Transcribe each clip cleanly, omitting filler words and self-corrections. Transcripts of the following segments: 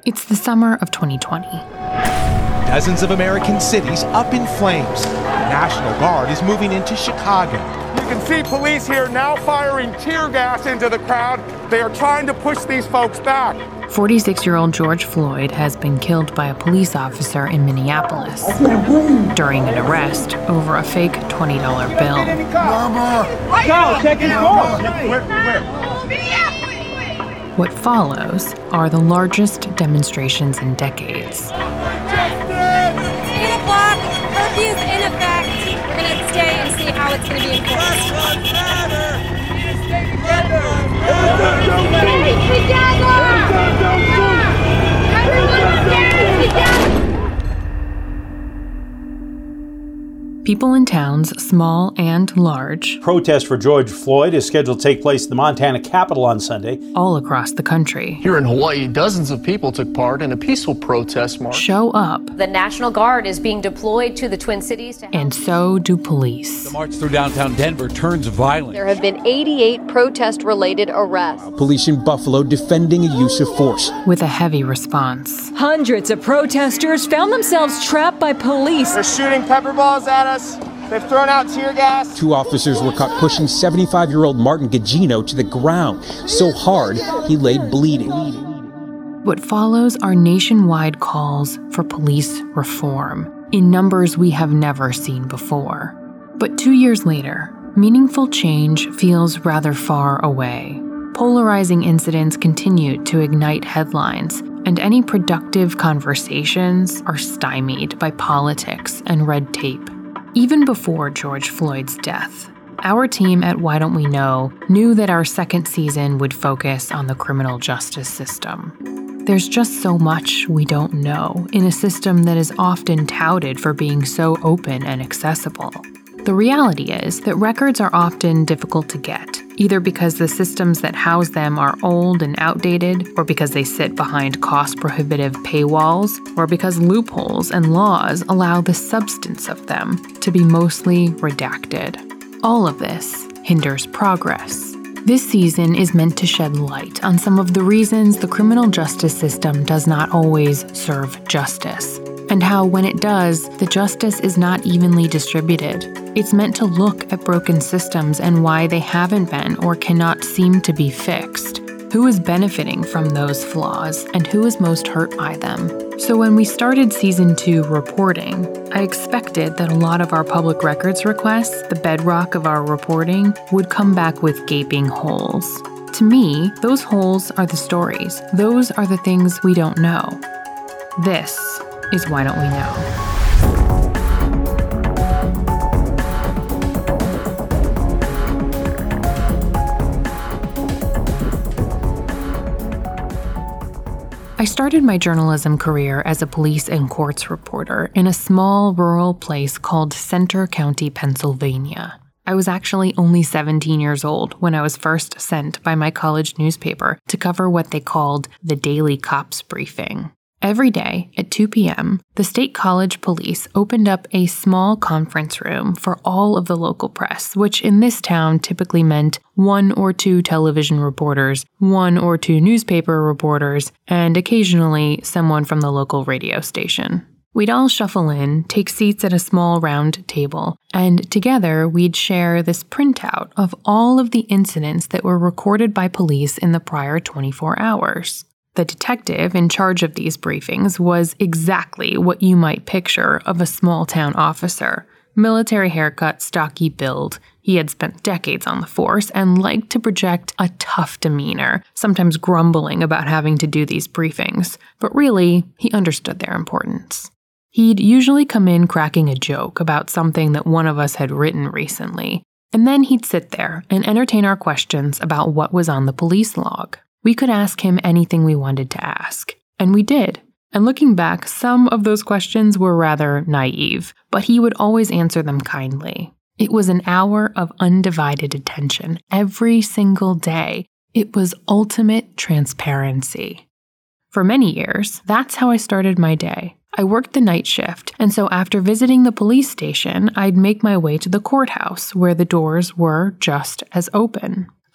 It's the summer of 2020. Dozens of American cities up in flames. The National Guard is moving into Chicago. You can see police here now firing tear gas into the crowd. They are trying to push these folks back. 46-year-old George Floyd has been killed by a police officer in Minneapolis during an arrest over a fake $20 bill. Go, check his phone. Where? What follows are the largest demonstrations in decades. 8 o'clock, curfew's in effect. We're going to stay and see how it's going to be enforced. People in towns, small and large, Protest for George Floyd is scheduled to take place in the Montana Capitol on Sunday. all across the country, Here in Hawaii, dozens of people took part in a peaceful protest march. show up, The National Guard is being deployed to the Twin Cities to help. and so do police. The march through downtown Denver turns violent. There have been 88 protest-related arrests. Police in Buffalo defending a use of force. With a heavy response. Hundreds of protesters found themselves trapped by police. They're shooting pepper balls at us. They've thrown out tear gas. 2 officers were caught pushing 75-year-old Martin Gugino to the ground so hard he lay bleeding. What follows are nationwide calls for police reform, in numbers we have never seen before. But 2 years later, meaningful change feels rather far away. Polarizing incidents continue to ignite headlines, and any productive conversations are stymied by politics and red tape. Even before George Floyd's death, our team at Why Don't We Know knew that our second season would focus on the criminal justice system. There's just so much we don't know in a system that is often touted for being so open and accessible. The reality is that records are often difficult to get, either because the systems that house them are old and outdated, or because they sit behind cost-prohibitive paywalls, or because loopholes and laws allow the substance of them to be mostly redacted. All of this hinders progress. This season is meant to shed light on some of the reasons the criminal justice system does not always serve justice, and how, when it does, the justice is not evenly distributed. It's meant to look at broken systems and why they haven't been or cannot seem to be fixed. Who is benefiting from those flaws and who is most hurt by them? So when we started Season 2 reporting, I expected that a lot of our public records requests, the bedrock of our reporting, would come back with gaping holes. To me, those holes are the stories. Those are the things we don't know. This is Why Don't We Know? I started my journalism career as a police and courts reporter in a small rural place called Center County, Pennsylvania. I was actually only 17 years old when I was first sent by my college newspaper to cover what they called the Daily Cops Briefing. Every day at 2 p.m., the State College Police opened up a small conference room for all of the local press, which in this town typically meant 1 or 2 television reporters, 1 or 2 newspaper reporters, and occasionally someone from the local radio station. We'd all shuffle in, take seats at a small round table, and together we'd share this printout of all of the incidents that were recorded by police in the prior 24 hours. The detective in charge of these briefings was exactly what you might picture of a small-town officer. Military haircut, stocky build. He had spent decades on the force and liked to project a tough demeanor, sometimes grumbling about having to do these briefings. But really, he understood their importance. He'd usually come in cracking a joke about something that one of us had written recently, and then he'd sit there and entertain our questions about what was on the police log. We could ask him anything we wanted to ask, and we did. And looking back, some of those questions were rather naive, but he would always answer them kindly. It was an hour of undivided attention every single day. It was ultimate transparency. For many years, that's how I started my day. I worked the night shift, and so after visiting the police station, I'd make my way to the courthouse, where the doors were just as open.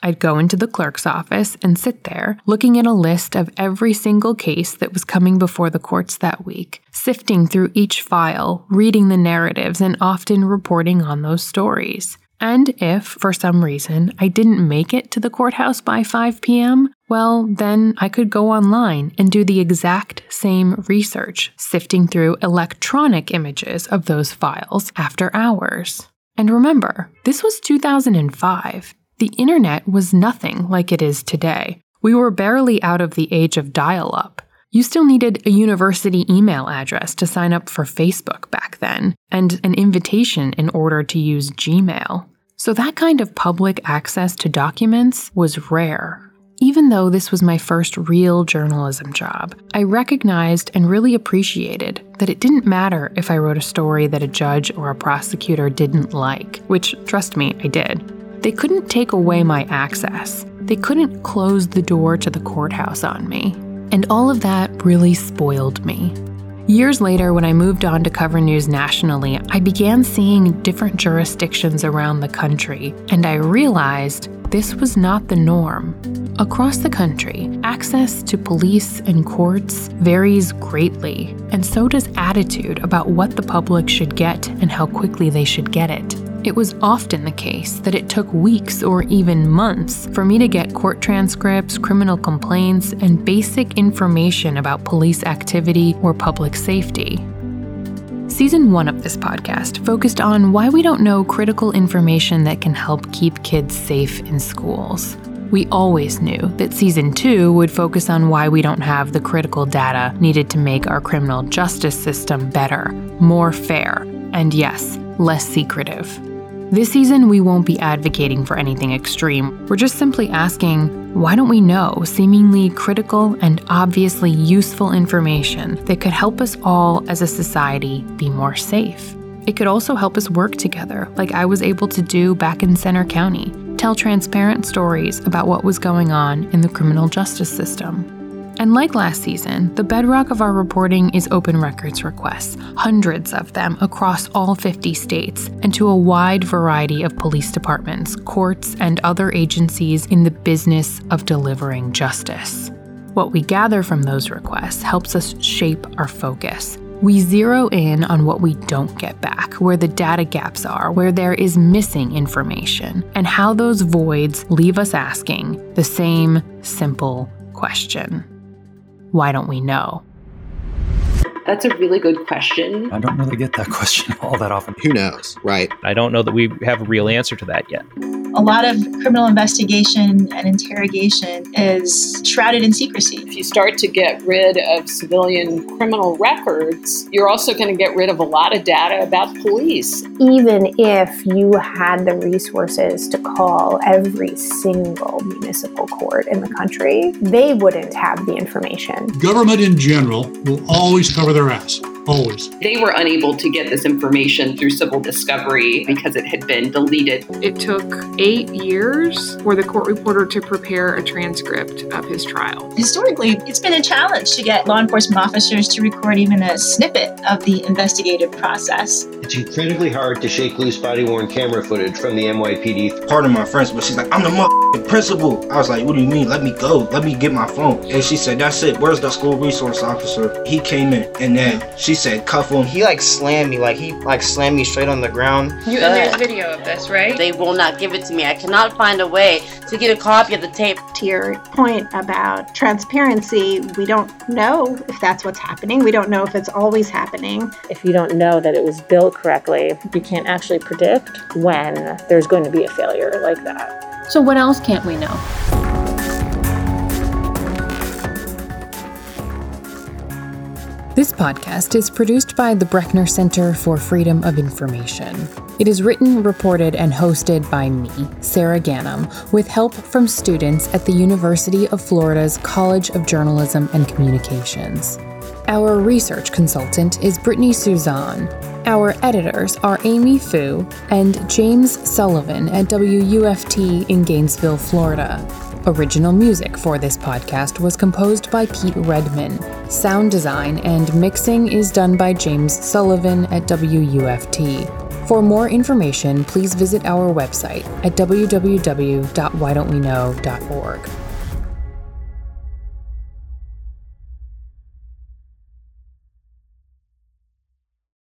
I'd go into the clerk's office and sit there, looking at a list of every single case that was coming before the courts that week, sifting through each file, reading the narratives, and often reporting on those stories. And if, for some reason, I didn't make it to the courthouse by 5 p.m., well, then I could go online and do the exact same research, sifting through electronic images of those files after hours. And remember, this was 2005. The internet was nothing like it is today. We were barely out of the age of dial-up. You still needed a university email address to sign up for Facebook back then, and an invitation in order to use Gmail. So that kind of public access to documents was rare. Even though this was my first real journalism job, I recognized and really appreciated that it didn't matter if I wrote a story that a judge or a prosecutor didn't like, which, trust me, I did. They couldn't take away my access. They couldn't close the door to the courthouse on me. And all of that really spoiled me. Years later, when I moved on to cover news nationally, I began seeing different jurisdictions around the country, and I realized this was not the norm. Across the country, access to police and courts varies greatly, and so does attitude about what the public should get and how quickly they should get it. It was often the case that it took weeks or even months for me to get court transcripts, criminal complaints, and basic information about police activity or public safety. Season 1 of this podcast focused on why we don't know critical information that can help keep kids safe in schools. We always knew that Season 2 would focus on why we don't have the critical data needed to make our criminal justice system better, more fair, and yes, less secretive. This season, we won't be advocating for anything extreme. We're just simply asking, why don't we know seemingly critical and obviously useful information that could help us all as a society be more safe? It could also help us work together, like I was able to do back in Centre County, tell transparent stories about what was going on in the criminal justice system. And like last season, the bedrock of our reporting is open records requests, hundreds of them across all 50 states, and to a wide variety of police departments, courts, and other agencies in the business of delivering justice. What we gather from those requests helps us shape our focus. We zero in on what we don't get back, where the data gaps are, where there is missing information, and how those voids leave us asking the same simple question. Why don't we know? That's a really good question. I don't really get that question all that often. Who knows, right? I don't know that we have a real answer to that yet. A lot of criminal investigation and interrogation is shrouded in secrecy. If you start to get rid of civilian criminal records, you're also going to get rid of a lot of data about police. Even if you had the resources to call every single municipal court in the country, they wouldn't have the information. Government in general will always cover their ass. Always. They were unable to get this information through civil discovery because it had been deleted. It took 8 years for the court reporter to prepare a transcript of his trial. Historically, it's been a challenge to get law enforcement officers to record even a snippet of the investigative process. It's incredibly hard to shake loose body-worn camera footage from the NYPD. Part of my friends, but she's like, I'm the motherfucking principal. I was like, what do you mean? Let me go. Let me get my phone. And she said, that's it. Where's the school resource officer? He came in, and then she said, cuff him. He slammed me, he slammed me straight on the ground. And there's video of this, right? They will not give it to me. I cannot find a way to get a copy of the tape. To your point about transparency, we don't know if that's what's happening. We don't know if it's always happening. If you don't know that it was built correctly, you can't actually predict when there's going to be a failure like that. So what else can't we know? This podcast is produced by the Brechner Center for Freedom of Information. It is written, reported, and hosted by me, Sarah Ganem, with help from students at the University of Florida's College of Journalism and Communications. Our research consultant is Brittany Suzanne. Our editors are Amy Fu and James Sullivan at WUFT in Gainesville, Florida. Original music for this podcast was composed by Pete Redman. Sound design and mixing is done by James Sullivan at WUFT. For more information, please visit our website at www.whydon'tweknow.org.